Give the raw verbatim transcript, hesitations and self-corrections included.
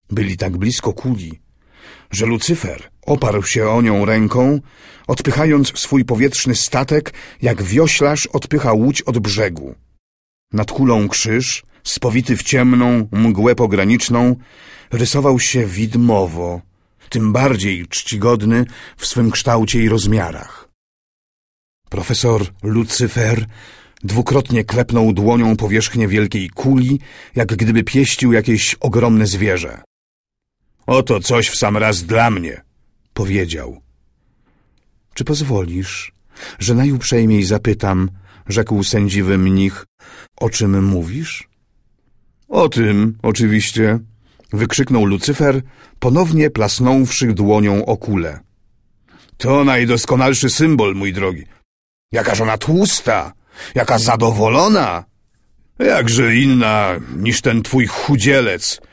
Byli tak blisko kuli, że Lucyfer oparł się o nią ręką, odpychając swój powietrzny statek, jak wioślarz odpycha łódź od brzegu. Nad kulą krzyż, spowity w ciemną mgłę pograniczną, rysował się widmowo, tym bardziej czcigodny w swym kształcie i rozmiarach. Profesor Lucyfer dwukrotnie klepnął dłonią powierzchnię wielkiej kuli, jak gdyby pieścił jakieś ogromne zwierzę. Oto coś w sam raz dla mnie, powiedział. Czy pozwolisz, że najuprzejmiej zapytam, rzekł sędziwy mnich, o czym mówisz? O tym, oczywiście, wykrzyknął Lucyfer, ponownie plasnąwszy dłonią o kulę. To najdoskonalszy symbol, mój drogi. Jakaż ona tłusta, jaka zadowolona! Jakże inna niż ten twój chudzielec,